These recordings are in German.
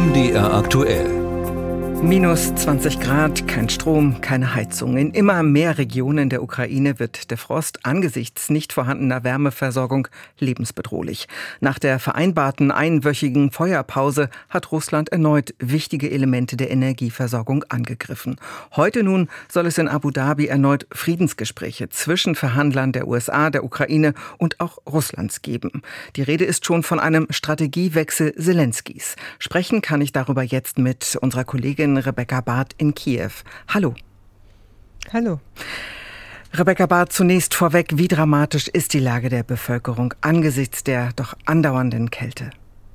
MDR aktuell. Minus 20 Grad, kein Strom, keine Heizung. In immer mehr Regionen der Ukraine wird der Frost angesichts nicht vorhandener Wärmeversorgung lebensbedrohlich. Nach der vereinbarten einwöchigen Feuerpause hat Russland erneut wichtige Elemente der Energieversorgung angegriffen. Heute nun soll es in Abu Dhabi erneut Friedensgespräche zwischen Verhandlern der USA, der Ukraine und auch Russlands geben. Die Rede ist schon von einem Strategiewechsel Selenskys. Sprechen kann ich darüber jetzt mit unserer Kollegin Rebecca Barth in Kiew. Hallo. Hallo. Rebecca Barth, zunächst vorweg, wie dramatisch ist die Lage der Bevölkerung angesichts der doch andauernden Kälte?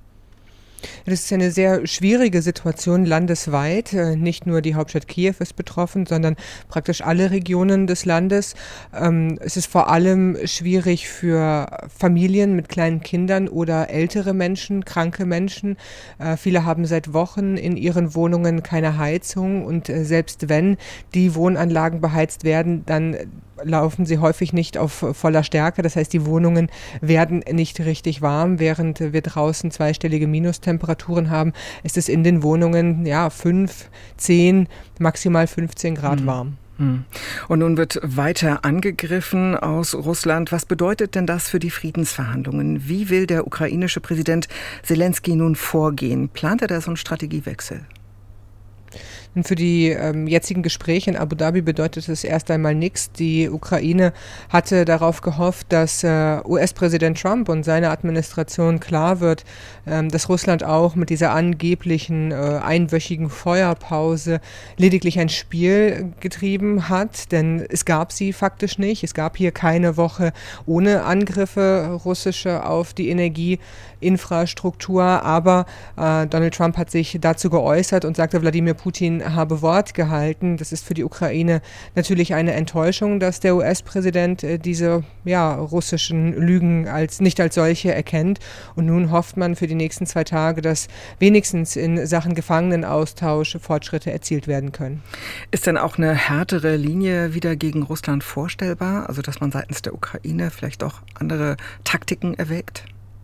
Das ist eine sehr schwierige Situation landesweit. Nicht nur die Hauptstadt Kiew ist betroffen, sondern praktisch alle Regionen des Landes. Es ist vor allem schwierig für Familien mit kleinen Kindern oder ältere Menschen, kranke Menschen. Viele haben seit Wochen in ihren Wohnungen keine Heizung und selbst wenn die Wohnanlagen beheizt werden, dann laufen sie häufig nicht auf voller Stärke. Das heißt, die Wohnungen werden nicht richtig warm. Während wir draußen zweistellige Minustemperaturen haben, ist es in den Wohnungen 5, 10, maximal 15 Grad warm. Und nun wird weiter angegriffen aus Russland. Was bedeutet denn das für die Friedensverhandlungen? Wie will der ukrainische Präsident Selenskyj nun vorgehen? Plant er da so einen Strategiewechsel? Und für die jetzigen Gespräche in Abu Dhabi bedeutet es erst einmal nichts. Die Ukraine hatte darauf gehofft, dass US-Präsident Trump und seine Administration klar wird, dass Russland auch mit dieser angeblichen einwöchigen Feuerpause lediglich ein Spiel getrieben hat. Denn es gab sie faktisch nicht. Es gab hier keine Woche ohne Angriffe russische auf die Energieinfrastruktur. Aber Donald Trump hat sich dazu geäußert und sagte, Wladimir Putin habe Wort gehalten. Das ist für die Ukraine natürlich eine Enttäuschung, dass der US-Präsident diese russischen Lügen nicht als solche erkennt. Und nun hofft man für die nächsten 2 Tage, dass wenigstens in Sachen Gefangenenaustausch Fortschritte erzielt werden können. Ist denn auch eine härtere Linie wieder gegen Russland vorstellbar? Also dass man seitens der Ukraine vielleicht auch andere Taktiken erwägt?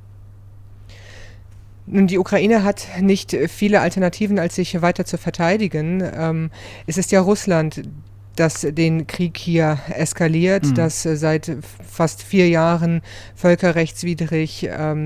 Nun, die Ukraine hat nicht viele Alternativen, als sich weiter zu verteidigen. Es ist ja Russland, das den Krieg hier eskaliert, das seit fast 4 Jahren völkerrechtswidrig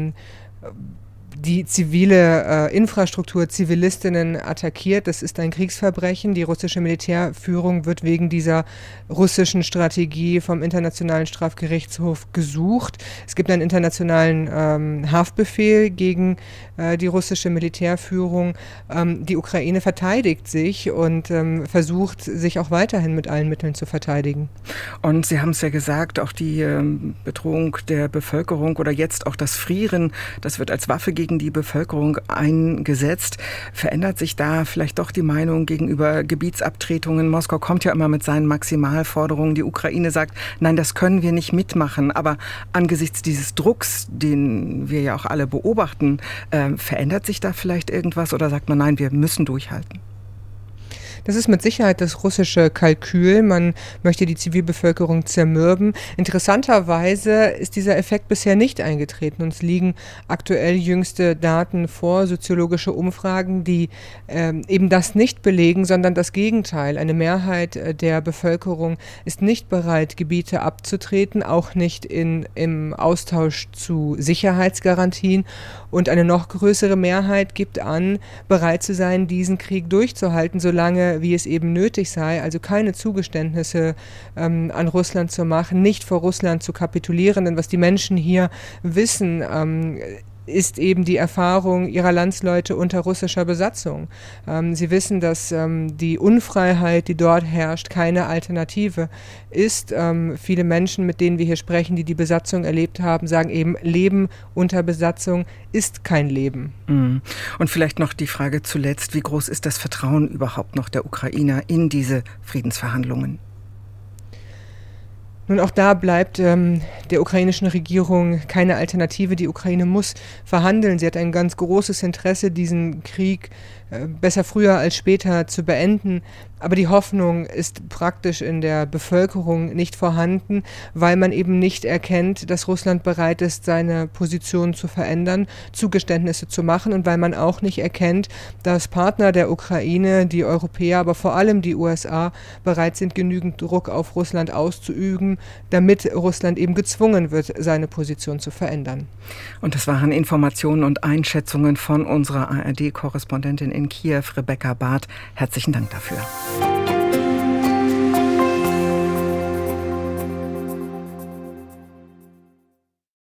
die zivile Infrastruktur, Zivilistinnen attackiert. Das ist ein Kriegsverbrechen. Die russische Militärführung wird wegen dieser russischen Strategie vom Internationalen Strafgerichtshof gesucht. Es gibt einen internationalen Haftbefehl gegen die russische Militärführung. Die Ukraine verteidigt sich und versucht, sich auch weiterhin mit allen Mitteln zu verteidigen. Und Sie haben es ja gesagt, auch die Bedrohung der Bevölkerung oder jetzt auch das Frieren, das wird als Waffe gegen die Bevölkerung eingesetzt. Verändert sich da vielleicht doch die Meinung gegenüber Gebietsabtretungen? Moskau kommt ja immer mit seinen Maximalforderungen. Die Ukraine sagt, nein, das können wir nicht mitmachen. Aber angesichts dieses Drucks, den wir ja auch alle beobachten, verändert sich da vielleicht irgendwas oder sagt man, nein, wir müssen durchhalten? Das ist mit Sicherheit das russische Kalkül. Man möchte die Zivilbevölkerung zermürben. Interessanterweise ist dieser Effekt bisher nicht eingetreten. Uns liegen aktuell jüngste Daten vor, soziologische Umfragen, die eben das nicht belegen, sondern das Gegenteil. Eine Mehrheit der Bevölkerung ist nicht bereit, Gebiete abzutreten, auch nicht im Austausch zu Sicherheitsgarantien. Und eine noch größere Mehrheit gibt an, bereit zu sein, diesen Krieg durchzuhalten, solange wie es eben nötig sei, also keine Zugeständnisse an Russland zu machen, nicht vor Russland zu kapitulieren. Denn was die Menschen hier wissen, ist eben die Erfahrung ihrer Landsleute unter russischer Besatzung. Sie wissen, dass die Unfreiheit, die dort herrscht, keine Alternative ist. Viele Menschen, mit denen wir hier sprechen, die die Besatzung erlebt haben, sagen eben, Leben unter Besatzung ist kein Leben. Und vielleicht noch die Frage zuletzt, wie groß ist das Vertrauen überhaupt noch der Ukrainer in diese Friedensverhandlungen? Nun, auch da bleibt der ukrainischen Regierung keine Alternative. Die Ukraine muss verhandeln. Sie hat ein ganz großes Interesse, diesen Krieg besser früher als später zu beenden. Aber die Hoffnung ist praktisch in der Bevölkerung nicht vorhanden, weil man eben nicht erkennt, dass Russland bereit ist, seine Position zu verändern, Zugeständnisse zu machen, und weil man auch nicht erkennt, dass Partner der Ukraine, die Europäer, aber vor allem die USA, bereit sind, genügend Druck auf Russland auszuüben, damit Russland eben gezwungen wird, seine Position zu verändern. Und das waren Informationen und Einschätzungen von unserer ARD-Korrespondentin in Kiew, Rebecca Barth. Herzlichen Dank dafür.